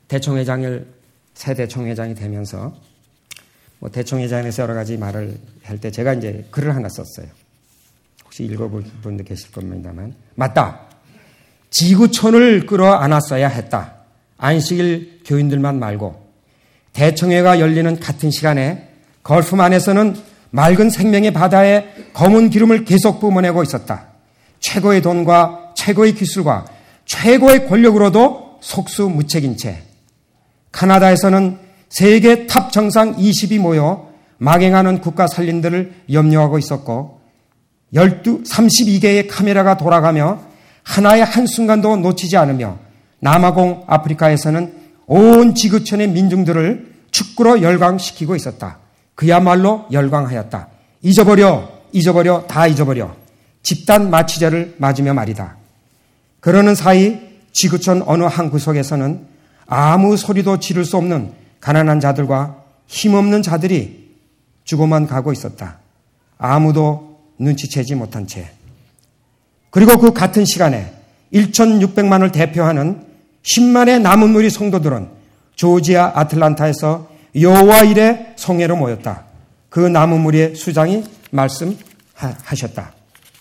새 대총회장이 되면서 대총회장에서 여러 가지 말을 할 때 제가 이제 글을 하나 썼어요. 혹시 읽어볼 분도 계실 겁니다만. 맞다. 지구촌을 끌어안았어야 했다. 안식일 교인들만 말고. 대총회가 열리는 같은 시간에 걸프만에서는 맑은 생명의 바다에 검은 기름을 계속 뿜어내고 있었다. 최고의 돈과 최고의 기술과 최고의 권력으로도 속수무책인 채 카나다에서는 세계 탑 정상 20이 모여 망행하는 국가 살림들을 염려하고 있었고 32개의 카메라가 돌아가며 하나의 한순간도 놓치지 않으며 남아공 아프리카에서는 온 지구촌의 민중들을 축구로 열광시키고 있었다. 그야말로 열광하였다. 잊어버려, 다 잊어버려. 집단 마취제를 맞으며 말이다. 그러는 사이 지구촌 어느 한 구석에서는 아무 소리도 지를 수 없는 가난한 자들과 힘없는 자들이 죽어만 가고 있었다. 아무도 눈치채지 못한 채. 그리고 그 같은 시간에 1,600만을 대표하는 10만의 남은 무리 성도들은 조지아 아틀란타에서 여호와 일의 성회로 모였다. 그 남은 무리의 수장이 말씀하셨다.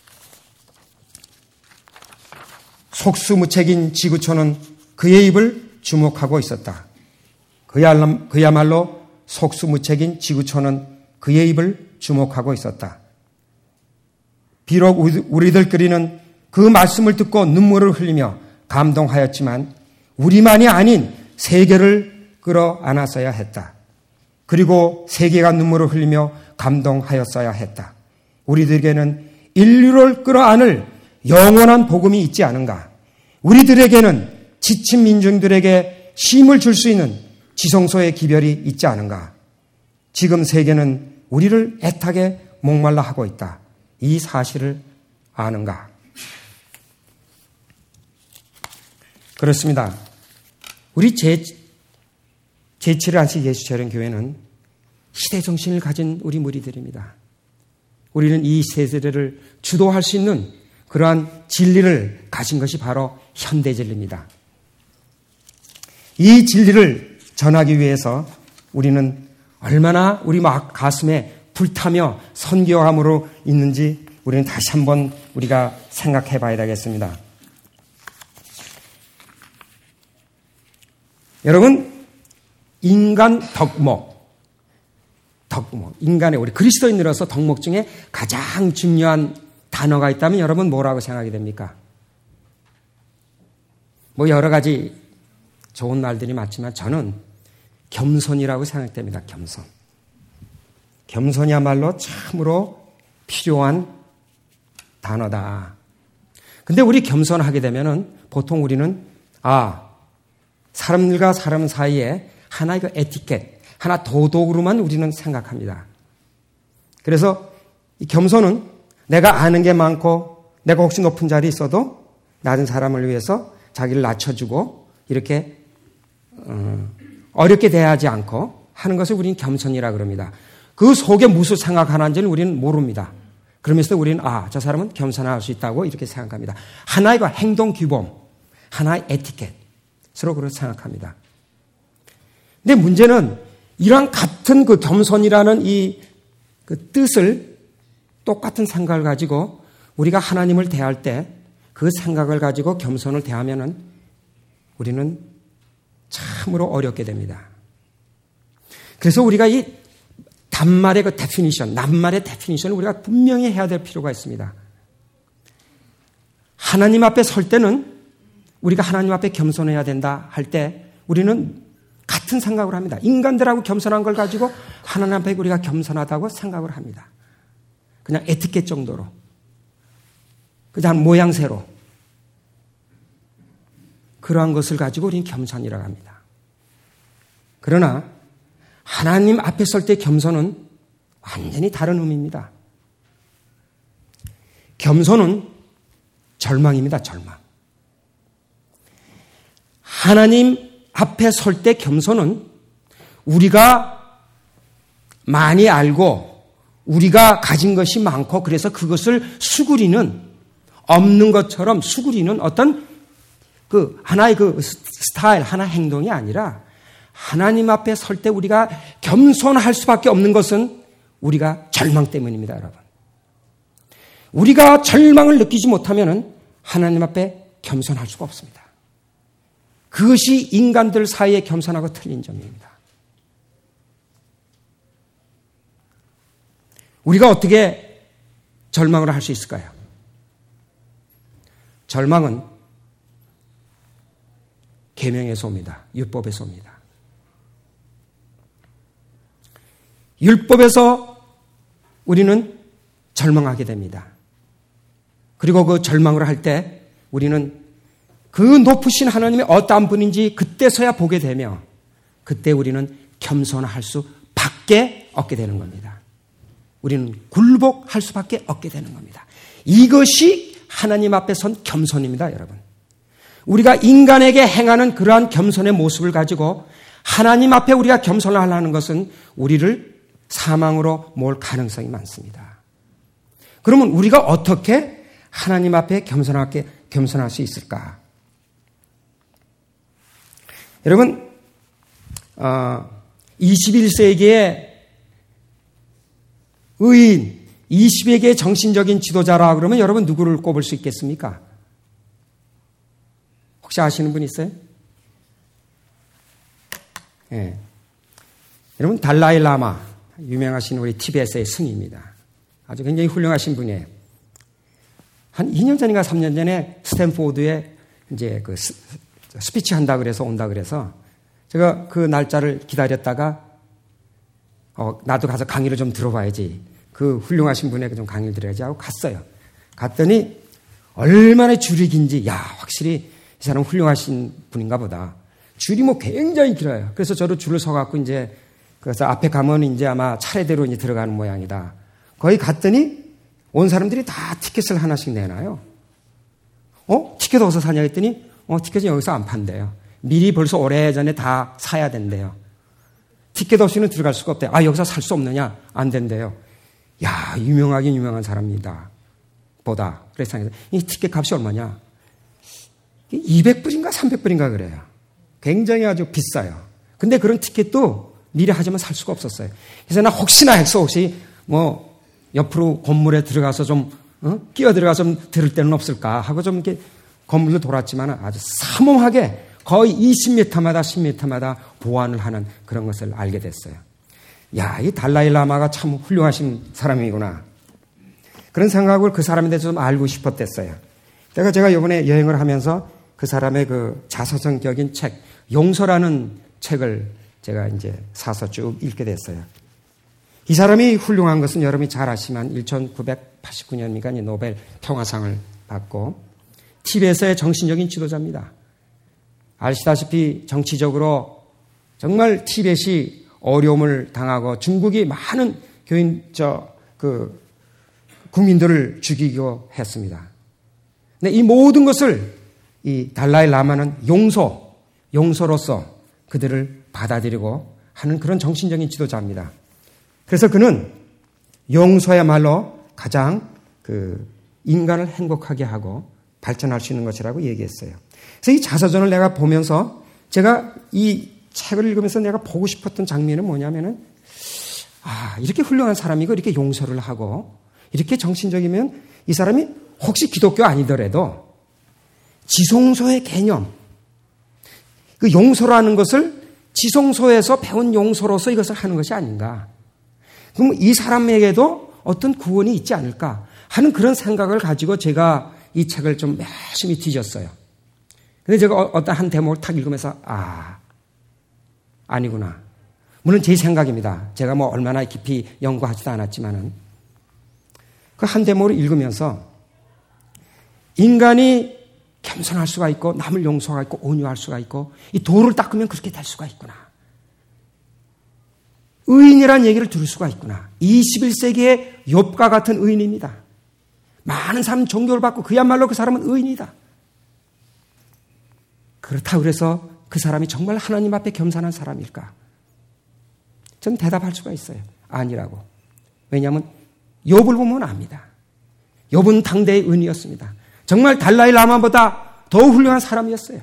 속수무책인 지구촌은 그의 입을 주목하고 있었다. 그야말로 속수무책인 지구촌은 그의 입을 주목하고 있었다. 비록 우리들끼리는 그 말씀을 듣고 눈물을 흘리며 감동하였지만 우리만이 아닌 세계를 끌어안았어야 했다. 그리고 세계가 눈물을 흘리며 감동하였어야 했다. 우리들에게는 인류를 끌어안을 영원한 복음이 있지 않은가? 우리들에게는 지친 민중들에게 힘을 줄 수 있는 지성소의 기별이 있지 않은가? 지금 세계는 우리를 애타게 목말라 하고 있다. 이 사실을 아는가? 그렇습니다. 우리 제7일 안식 예수처럼 교회는 시대정신을 가진 우리 무리들입니다. 우리는 이 세대를 주도할 수 있는 그러한 진리를 가진 것이 바로 현대 진리입니다. 이 진리를 전하기 위해서 우리는 얼마나 우리 가슴에 불타며 선교함으로 있는지 우리는 다시 한번 우리가 생각해 봐야 되겠습니다. 여러분, 인간 덕목, 인간의 우리 그리스도인으로서 덕목 중에 가장 중요한 단어가 있다면 여러분 뭐라고 생각이 됩니까? 뭐 여러 가지 좋은 말들이 많지만 저는 겸손이라고 생각됩니다. 겸손. 겸손이야말로 참으로 필요한 단어다. 근데 우리 겸손하게 되면은 보통 우리는 사람들과 사람 사이에 하나의 그 에티켓, 하나 도덕으로만 우리는 생각합니다. 그래서 이 겸손은 내가 아는 게 많고 내가 혹시 높은 자리에 있어도 낮은 사람을 위해서 자기를 낮춰주고 이렇게 어렵게 대하지 않고 하는 것을 우리는 겸손이라 그럽니다. 그 속에 무슨 생각하는지는 우리는 모릅니다. 그러면서 우리는 저 사람은 겸손할 수 있다고 이렇게 생각합니다. 하나의 그 행동 규범, 하나의 에티켓으로 그렇게 생각합니다. 근데 문제는 이러한 같은 그 겸손이라는 그 뜻을 똑같은 생각을 가지고 우리가 하나님을 대할 때 그 생각을 가지고 겸손을 대하면은 우리는 참으로 어렵게 됩니다. 그래서 우리가 이 단말의 그 데피니션, 낱말의 데피니션을 우리가 분명히 해야 될 필요가 있습니다. 하나님 앞에 설 때는 우리가 하나님 앞에 겸손해야 된다 할 때 우리는 같은 생각을 합니다. 인간들하고 겸손한 걸 가지고 하나님 앞에 우리가 겸손하다고 생각을 합니다. 그냥 에티켓 정도로. 그냥 모양새로. 그러한 것을 가지고 우리는 겸손이라고 합니다. 그러나 하나님 앞에 설 때 겸손은 완전히 다른 의미입니다. 겸손은 절망입니다. 절망. 하나님 앞에 설 때 겸손은 우리가 많이 알고 우리가 가진 것이 많고 그래서 그것을 수그리는 없는 것처럼 수그리는 어떤 그 하나의 그 스타일, 하나의 행동이 아니라 하나님 앞에 설 때 우리가 겸손할 수밖에 없는 것은 우리가 절망 때문입니다, 여러분. 우리가 절망을 느끼지 못하면 하나님 앞에 겸손할 수가 없습니다. 그것이 인간들 사이에 겸손하고 틀린 점입니다. 우리가 어떻게 절망을 할 수 있을까요? 절망은 계명에서 옵니다. 율법에서 옵니다. 율법에서 우리는 절망하게 됩니다. 그리고 그 절망을 할 때 우리는 그 높으신 하나님이 어떠한 분인지 그때서야 보게 되며 그때 우리는 겸손할 수밖에 없게 되는 겁니다. 우리는 굴복할 수밖에 없게 되는 겁니다. 이것이 하나님 앞에 선 겸손입니다, 여러분. 우리가 인간에게 행하는 그러한 겸손의 모습을 가지고 하나님 앞에 우리가 겸손을 하려는 것은 우리를 사망으로 몰 가능성이 많습니다. 그러면 우리가 어떻게 하나님 앞에 겸손할 수 있을까? 여러분, 21세기의 의인, 20세기의 정신적인 지도자라 그러면 여러분 누구를 꼽을 수 있겠습니까? 혹시 아시는 분 있어요? 예. 여러분, 달라이 라마, 유명하신 우리 티베트의 승입니다. 아주 굉장히 훌륭하신 분이에요. 한 2년 전인가 3년 전에 스탠포드에 이제 그 스피치 한다 그래서 온다 그래서 제가 그 날짜를 기다렸다가 나도 가서 강의를 좀 들어봐야지. 그 훌륭하신 분에게 좀 강의를 들어야지 하고 갔어요. 갔더니 얼마나 줄이 긴지, 확실히 이 사람 훌륭하신 분인가 보다. 줄이 뭐 굉장히 길어요. 그래서 저도 줄을 서갖고 이제 그래서 앞에 가면 이제 아마 차례대로 이제 들어가는 모양이다. 거기 갔더니 온 사람들이 다 티켓을 하나씩 내놔요. 티켓 어디서 사냐 했더니 티켓은 여기서 안 판대요. 미리 벌써 오래전에 다 사야 된대요. 티켓 없이는 들어갈 수가 없대요. 여기서 살 수 없느냐? 안 된대요. 유명하긴 유명한 사람입니다. 보다. 그래서 이 티켓 값이 얼마냐? 200불인가 300불인가 그래요. 굉장히 아주 비싸요. 근데 그런 티켓도 미리 하자면 살 수가 없었어요. 그래서 나 혹시나 해서 혹시 뭐 옆으로 건물에 들어가서 좀 끼어 들어가서 좀 들을 데는 없을까 하고 좀 이렇게 건물로 돌았지만 아주 삼엄하게 거의 20m마다 10m마다 보완을 하는 그런 것을 알게 됐어요. 야, 이 달라이 라마가 참 훌륭하신 사람이구나. 그런 생각을 그 사람에 대해서 좀 알고 싶었댔어요. 제가 이번에 여행을 하면서 그 사람의 그 자서전격인 책, 용서라는 책을 제가 이제 사서 쭉 읽게 됐어요. 이 사람이 훌륭한 것은 여러분이 잘 아시지만 1989년이니까 노벨 평화상을 받고 티벳의 정신적인 지도자입니다. 아시다시피 정치적으로 정말 티벳이 어려움을 당하고 중국이 많은 국민들을 죽이고 했습니다. 근데 이 모든 것을 이 달라이 라마는 용서로서 그들을 받아들이고 하는 그런 정신적인 지도자입니다. 그래서 그는 용서야말로 가장 인간을 행복하게 하고 발전할 수 있는 것이라고 얘기했어요. 그래서 이 자서전을 내가 보면서 제가 이 책을 읽으면서 내가 보고 싶었던 장면은 뭐냐면은 이렇게 훌륭한 사람이고 이렇게 용서를 하고 이렇게 정신적이면 이 사람이 혹시 기독교 아니더라도 지성소의 개념, 그 용서라는 것을 지성소에서 배운 용서로서 이것을 하는 것이 아닌가. 그럼 이 사람에게도 어떤 구원이 있지 않을까 하는 그런 생각을 가지고 제가 이 책을 좀 열심히 뒤졌어요. 근데 제가 어떤 한 대목을 탁 읽으면서 아니구나. 물론 제 생각입니다. 제가 뭐 얼마나 깊이 연구하지도 않았지만은 그 한 대목을 읽으면서 인간이 겸손할 수가 있고 남을 용서할 있고 온유할 수가 있고 이 도를 닦으면 그렇게 될 수가 있구나. 의인이라는 얘기를 들을 수가 있구나. 21세기의 욥과 같은 의인입니다. 많은 사람 종교를 받고 그야말로 그 사람은 의인이다. 그렇다고 해서 그 사람이 정말 하나님 앞에 겸손한 사람일까? 저는 대답할 수가 있어요. 아니라고. 왜냐하면 욥을 보면 압니다. 욥은 당대의 의인이었습니다. 정말 달라이 라마보다 더 훌륭한 사람이었어요.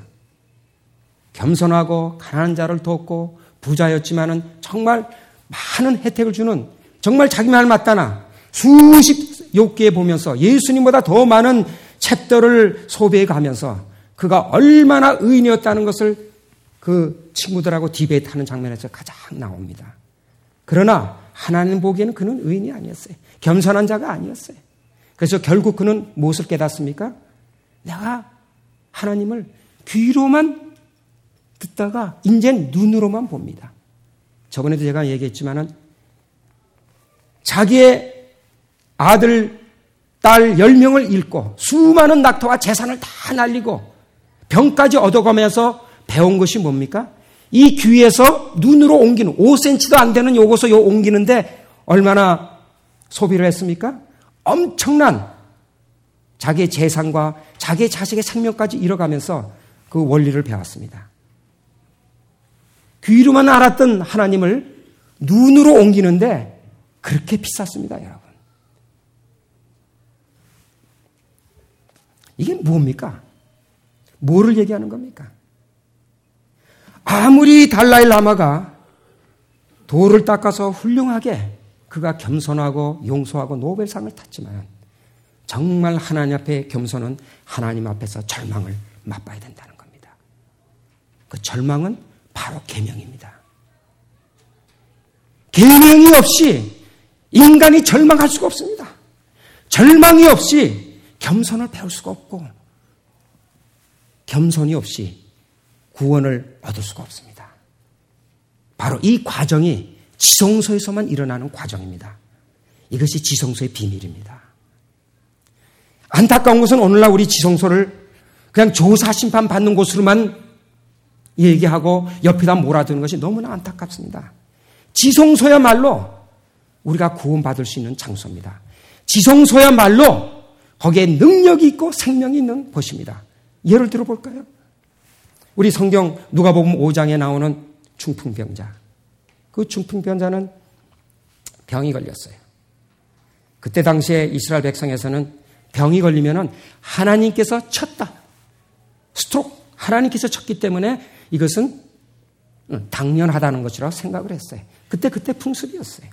겸손하고 가난한 자를 돕고 부자였지만은 정말 많은 혜택을 주는 정말 자기 말 맞다나 수십 욥기에 보면서 예수님보다 더 많은 챕터를 소비해 가면서 그가 얼마나 의인이었다는 것을 그 친구들하고 디베이트하는 장면에서 가장 나옵니다. 그러나 하나님 보기에는 그는 의인이 아니었어요. 겸손한 자가 아니었어요. 그래서 결국 그는 무엇을 깨닫습니까? 내가 하나님을 귀로만 듣다가 이젠 눈으로만 봅니다. 저번에도 제가 얘기했지만은 자기의 아들, 딸 10명을 잃고 수많은 낙타와 재산을 다 날리고 병까지 얻어가면서 배운 것이 뭡니까? 이 귀에서 눈으로 옮기는 5cm도 안 되는 요것을 옮기는데 얼마나 소비를 했습니까? 엄청난 자기의 재산과 자기의 자식의 생명까지 잃어가면서 그 원리를 배웠습니다. 귀로만 알았던 하나님을 눈으로 옮기는데 그렇게 비쌌습니다, 여러분. 이게 뭡니까? 뭐를 얘기하는 겁니까? 아무리 달라이 라마가 도를 닦아서 훌륭하게 그가 겸손하고 용서하고 노벨상을 탔지만 정말 하나님 앞에 겸손은 하나님 앞에서 절망을 맛봐야 된다는 겁니다. 그 절망은 바로 계명입니다. 계명이 없이 인간이 절망할 수가 없습니다. 절망이 없이 겸손을 배울 수가 없고 겸손이 없이 구원을 얻을 수가 없습니다. 바로 이 과정이 지성소에서만 일어나는 과정입니다. 이것이 지성소의 비밀입니다. 안타까운 것은 오늘날 우리 지성소를 그냥 조사 심판 받는 곳으로만 얘기하고 옆에다 몰아두는 것이 너무나 안타깝습니다. 지성소야말로 우리가 구원받을 수 있는 장소입니다. 지성소야말로 거기에 능력이 있고 생명이 있는 곳입니다. 예를 들어볼까요? 우리 성경 누가복음 5장에 나오는 중풍병자. 그 중풍병자는 병이 걸렸어요. 그때 당시에 이스라엘 백성에서는 병이 걸리면은 하나님께서 쳤다. 스트로크. 하나님께서 쳤기 때문에 이것은 당연하다는 것이라고 생각을 했어요. 그때 풍습이었어요.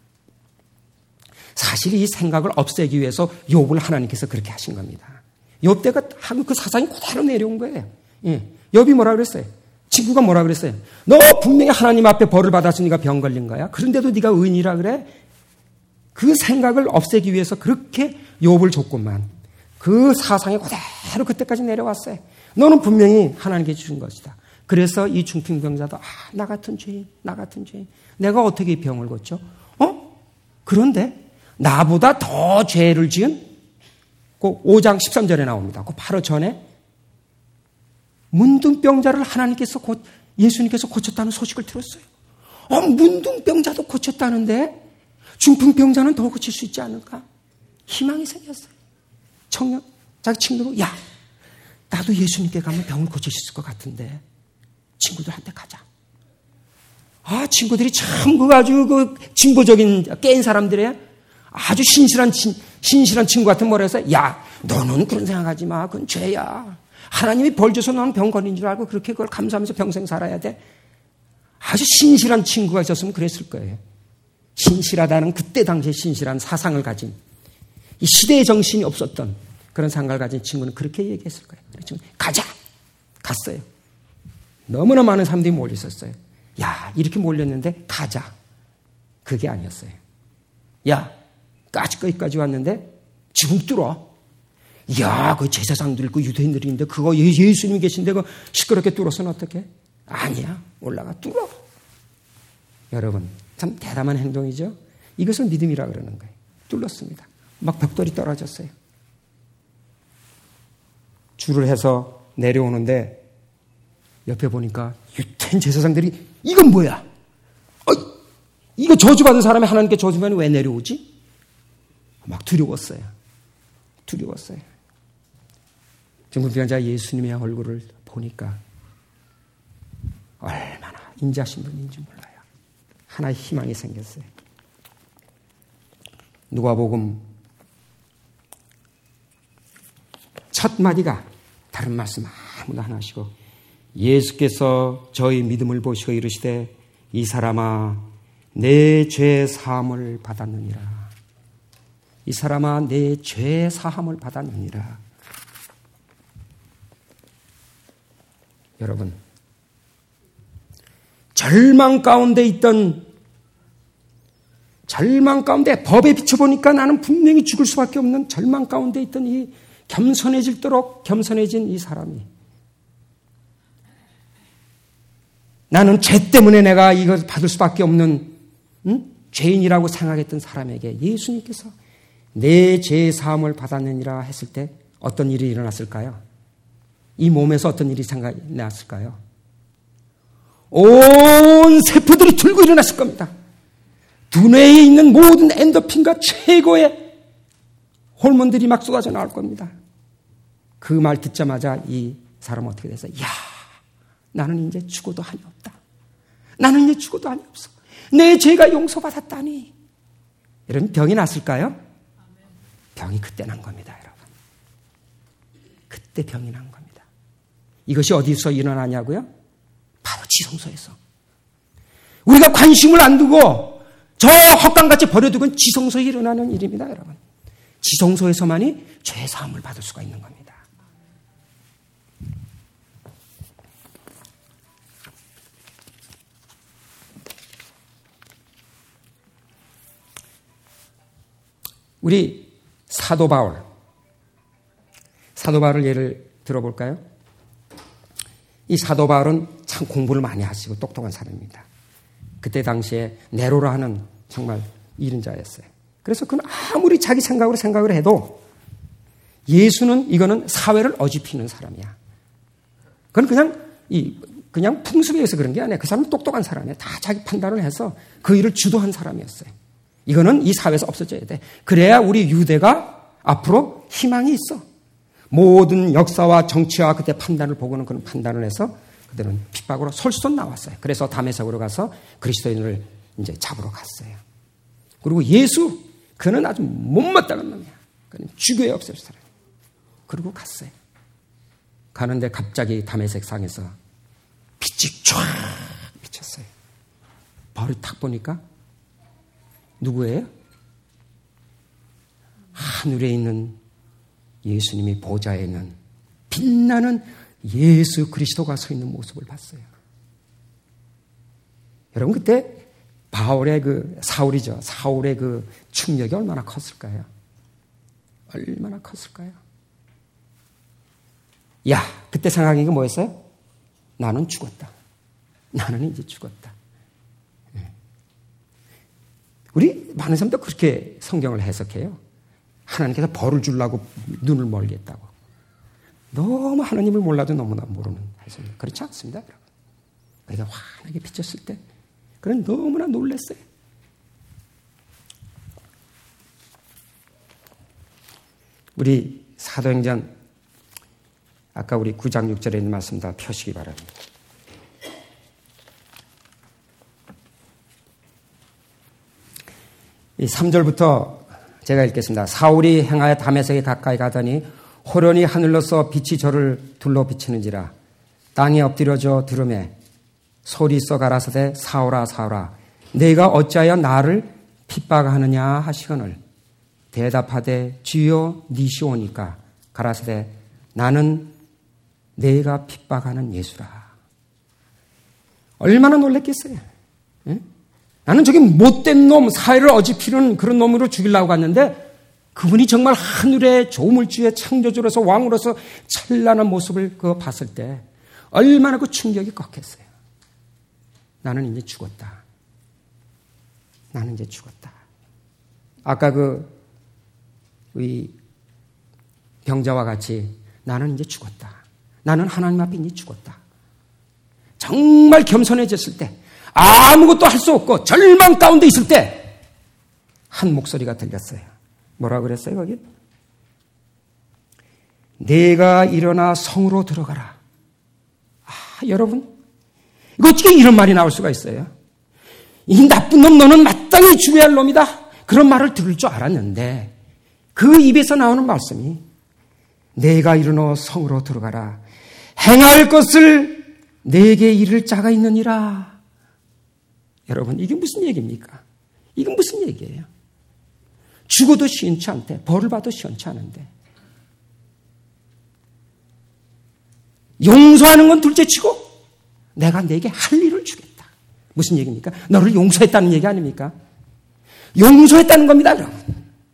사실 이 생각을 없애기 위해서 욥을 하나님께서 그렇게 하신 겁니다. 욥 때가 하는 그 사상이 그대로 내려온 거예요. 욥이 뭐라 그랬어요? 친구가 뭐라 그랬어요? 너 분명히 하나님 앞에 벌을 받았으니까 병 걸린 거야. 그런데도 네가 의인이라 그래? 그 생각을 없애기 위해서 그렇게 욥을 줬구만. 그 사상이 그대로 그때까지 내려왔어요. 너는 분명히 하나님께 주신 것이다. 그래서 이 중풍병자도 나 같은 죄인. 내가 어떻게 이 병을 고쳐? 그런데 나보다 더 죄를 지은 그 5장 13절에 나옵니다. 그 바로 전에 문둥병자를 예수님께서 고쳤다는 소식을 들었어요. 문둥병자도 고쳤다는데 중풍병자는 더 고칠 수 있지 않을까? 희망이 생겼어요. 자기 친구도 나도 예수님께 가면 병을 고칠 수 있을 것 같은데 친구들한테 가자. 친구들이 참 아주 진보적인 깬 사람들의 아주 신실한 친구 같은 뭐라 해서 너는 그런 생각하지 마. 그건 죄야. 하나님이 벌 줘서 너는 병 걸린 줄 알고 그렇게 그걸 감사하면서 평생 살아야 돼. 아주 신실한 친구가 있었으면 그랬을 거예요. 신실하다는 그때 당시에 신실한 사상을 가진 이 시대의 정신이 없었던 그런 생각을 가진 친구는 그렇게 얘기했을 거예요. 그렇죠? 가자. 갔어요. 너무나 많은 사람들이 몰려 있었어요. 이렇게 몰렸는데 가자. 그게 아니었어요. 까짓거기까지 왔는데 지금 뚫어. 그 제사장들 있고 유대인들이 있는데 그거 예수님이 계신데 그 시끄럽게 뚫어서는 어떡해? 아니야. 올라가 뚫어. 여러분 참 대담한 행동이죠. 이것을 믿음이라 그러는 거예요. 뚫었습니다. 막 벽돌이 떨어졌어요. 줄을 해서 내려오는데 옆에 보니까 유태인 제사장들이 이건 뭐야? 이거 저주받은 사람이 하나님께 저주받으면 왜 내려오지? 막 두려웠어요. 중풍병자 예수님의 얼굴을 보니까 얼마나 인자하신 분인지 몰라요. 하나의 희망이 생겼어요. 누가복음 첫 마디가 다른 말씀 아무나 하나 하시고 예수께서 저희 믿음을 보시고 이르시되 이 사람아 내 죄 사함을 받았느니라. 이 사람아 내 죄 사함을 받았느니라. 여러분 절망 가운데 법에 비춰보니까 나는 분명히 죽을 수밖에 없는 절망 가운데 있던 이 겸손해질도록 겸손해진 이 사람이 나는 죄 때문에 내가 이걸 받을 수밖에 없는 죄인이라고 생각했던 사람에게 예수님께서 내 죄 사함을 받았느니라 했을 때 어떤 일이 일어났을까요? 이 몸에서 어떤 일이 생각났을까요? 온 세포들이 들고 일어났을 겁니다. 두뇌에 있는 모든 엔도핀과 최고의 호르몬들이 막 쏟아져 나올 겁니다. 그 말 듣자마자 이 사람은 어떻게 됐어요? 나는 이제 죽어도 한이 없다. 나는 이제 죽어도 한이 없어. 내 죄가 용서받았다니. 여러분 병이 났을까요? 병이 그때 난 겁니다, 여러분. 그때 병이 난 겁니다. 이것이 어디서 일어나냐고요? 바로 지성소에서. 우리가 관심을 안 두고 저 헛간같이 버려두고는 지성소에 일어나는 일입니다, 여러분. 지성소에서만이 죄 사함을 받을 수가 있는 겁니다. 우리 사도 바울을 예를 들어볼까요? 이 사도 바울은 참 공부를 많이 하시고 똑똑한 사람입니다. 그때 당시에 네로라 하는 정말 이른 자였어요. 그래서 그는 아무리 자기 생각을 해도 예수는 이거는 사회를 어지피는 사람이야. 그건 그냥 풍습에 의해서 그런 게 아니야. 그 사람은 똑똑한 사람이야. 다 자기 판단을 해서 그 일을 주도한 사람이었어요. 이거는 이 사회에서 없어져야 돼. 그래야 우리 유대가 앞으로 희망이 있어. 모든 역사와 정치와 그때 판단을 보고는 그런 판단을 해서 그들은 핍박으로 솔솔 나왔어요. 그래서 다메섹으로 가서 그리스도인을 이제 잡으러 갔어요. 그리고 예수, 그는 아주 못마땅한 놈이야. 그는 죽여야 없을 사람. 그리고 갔어요. 가는데 갑자기 다메섹 상에서 빛이 쫙 비쳤어요. 벌이 탁 보니까 누구예요? 하늘에 있는 예수님이 보좌에 있는 빛나는 예수 그리스도가 서 있는 모습을 봤어요. 여러분 그때 바울의 사울이죠. 사울의 그 충격이 얼마나 컸을까요? 얼마나 컸을까요? 야, 그때 생각한 게 뭐였어요? 나는 죽었다. 나는 이제 죽었다. 우리 많은 사람도 그렇게 성경을 해석해요. 하나님께서 벌을 주려고 눈을 멀게 했다고. 너무 하나님을 몰라도 너무나 모르는 해석입니다. 그렇지 않습니다, 여러분. 그러니까 환하게 비쳤을 때 그는 너무나 놀랐어요. 우리 사도행전 아까 우리 9장 6절에 있는 말씀 다 펴시기 바랍니다. 이 3절부터 제가 읽겠습니다. 사울이 행하여 다메섹에 가까이 가더니 호련히 하늘로서 빛이 저를 둘러 비치는지라 땅에 엎드려져 들으매 소리 있어 가라사대 사울아 사울아 내가 어찌하여 나를 핍박하느냐 하시거늘 대답하되 주여 니시오니까 가라사대 나는 내가 핍박하는 예수라. 얼마나 놀랬겠어요. 예? 나는 저기 못된 놈, 사회를 어지피는 그런 놈으로 죽이려고 갔는데 그분이 정말 하늘의 조물주의 창조주로서 왕으로서 찬란한 모습을 봤을 때 얼마나 그 충격이 컸겠어요. 나는 이제 죽었다. 나는 이제 죽었다. 아까 이 병자와 같이 나는 이제 죽었다. 나는 하나님 앞에 이제 죽었다. 정말 겸손해졌을 때 아무것도 할 수 없고 절망 가운데 있을 때 한 목소리가 들렸어요. 뭐라 그랬어요 거기? 내가 일어나 성으로 들어가라. 여러분 이거 어떻게 이런 말이 나올 수가 있어요? 이 나쁜 놈 너는 마땅히 죽어야 할 놈이다. 그런 말을 들을 줄 알았는데 그 입에서 나오는 말씀이 내가 일어나 성으로 들어가라. 행할 것을 내게 이를 자가 있느니라. 여러분 이게 무슨 얘기입니까? 이건 무슨 얘기예요? 죽어도 시원치 않대. 벌을 봐도 시원치 않은데. 용서하는 건 둘째치고 내가 내게 할 일을 주겠다. 무슨 얘기입니까? 너를 용서했다는 얘기 아닙니까? 용서했다는 겁니다, 여러분.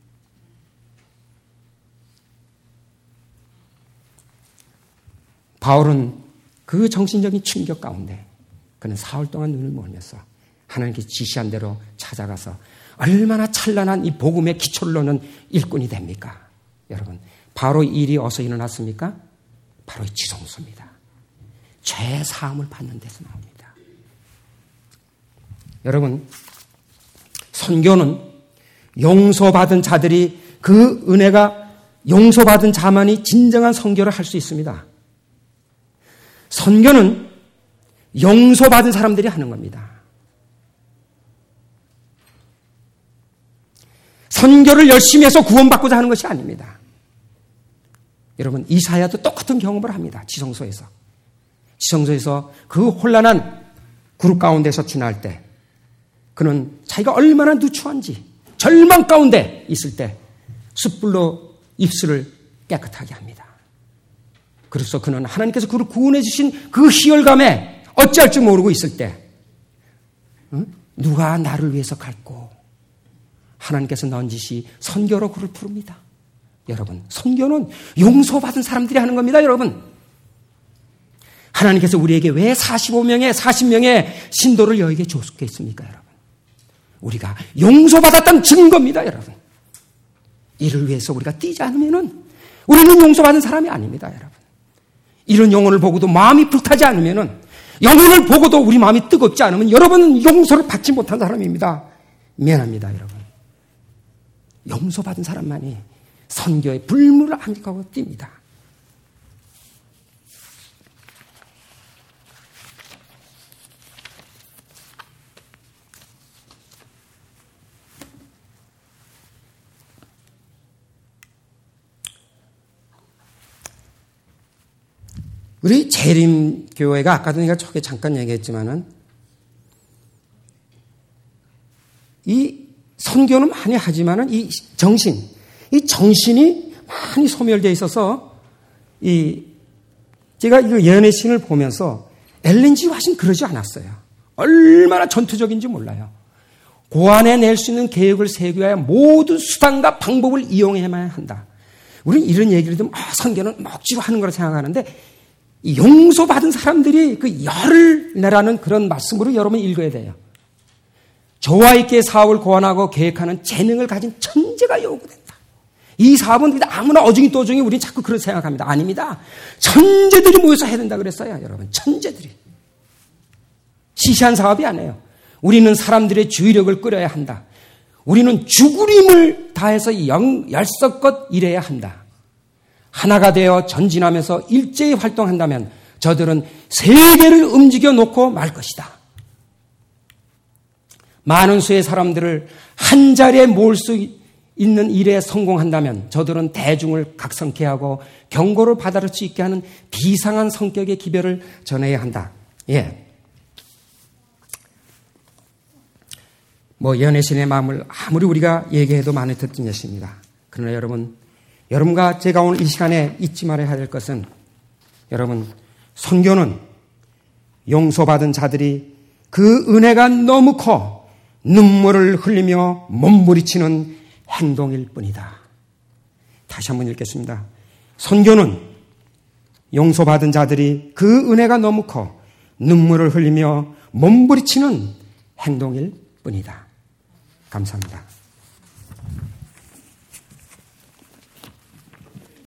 바울은 그 정신적인 충격 가운데 그는 사흘 동안 눈을 멀면서 하나님께 지시한 대로 찾아가서 얼마나 찬란한 이 복음의 기초를 놓는 일꾼이 됩니까? 여러분, 바로 이 일이 어디서 일어났습니까? 바로 이 지성소입니다. 죄 사함을 받는 데서 나옵니다. 여러분, 선교는 용서받은 자들이 그 은혜가 용서받은 자만이 진정한 선교를 할 수 있습니다. 선교는 용서받은 사람들이 하는 겁니다. 선교를 열심히 해서 구원받고자 하는 것이 아닙니다. 여러분, 이사야도 똑같은 경험을 합니다. 지성소에서. 지성소에서 그 혼란한 그룹 가운데서 지날 때 그는 자기가 얼마나 누추한지 절망 가운데 있을 때 숯불로 입술을 깨끗하게 합니다. 그래서 그는 하나님께서 그를 구원해 주신 그 희열감에 어찌할 줄 모르고 있을 때 누가 나를 위해서 갈고 하나님께서 넌지시 선교로 그를 부릅니다. 여러분, 선교는 용서받은 사람들이 하는 겁니다. 여러분, 하나님께서 우리에게 왜 45명의 40명의 신도를 여에게 줬겠습니까? 여러분, 우리가 용서받았다는 증거입니다. 여러분, 이를 위해서 우리가 뛰지 않으면은 우리는 용서받은 사람이 아닙니다. 여러분, 이런 영혼을 보고도 마음이 불타지 않으면은, 영혼을 보고도 우리 마음이 뜨겁지 않으면 여러분은 용서를 받지 못한 사람입니다. 미안합니다, 여러분. 용서받은 사람만이 선교의 불문을 안기고 뜁니다. 우리 재림교회가 아까도 내가 저게 잠깐 얘기했지만은 이 선교는 많이 하지만은 이 정신이 많이 소멸되어 있어서 제가 이 예언의 신을 보면서 엘렌 G 화이트는 그러지 않았어요. 얼마나 전투적인지 몰라요. 고안해낼 수 있는 계획을 세우기 위하여 모든 수단과 방법을 이용해야만 한다. 우리는 이런 얘기를 들으면 선교는 억지로 하는 거라 생각하는데 용서받은 사람들이 그 열을 내라는 그런 말씀으로 여러분이 읽어야 돼요. 저와 있게 사업을 고안하고 계획하는 재능을 가진 천재가 요구된다. 이 사업은 아무나 어중이 또중이 우리는 자꾸 그렇게 생각합니다. 아닙니다. 천재들이 모여서 해야 된다 그랬어요. 여러분, 천재들이. 시시한 사업이 아니에요. 우리는 사람들의 주의력을 끌어야 한다. 우리는 죽을 힘을 다해서 열썩껏 일해야 한다. 하나가 되어 전진하면서 일제히 활동한다면 저들은 세계를 움직여 놓고 말 것이다. 많은 수의 사람들을 한 자리에 모을 수 있는 일에 성공한다면 저들은 대중을 각성케 하고 경고를 받아들일 수 있게 하는 비상한 성격의 기별을 전해야 한다. 예. 예언의 신의 마음을 아무리 우리가 얘기해도 많이 듣는 것입니다. 그러나 여러분과 제가 오늘 이 시간에 잊지 말아야 할 것은 여러분, 선교는 용서받은 자들이 그 은혜가 너무 커 눈물을 흘리며 몸부리치는 행동일 뿐이다. 다시 한번 읽겠습니다. 선교는 용서받은 자들이 그 은혜가 너무 커 눈물을 흘리며 몸부리치는 행동일 뿐이다. 감사합니다.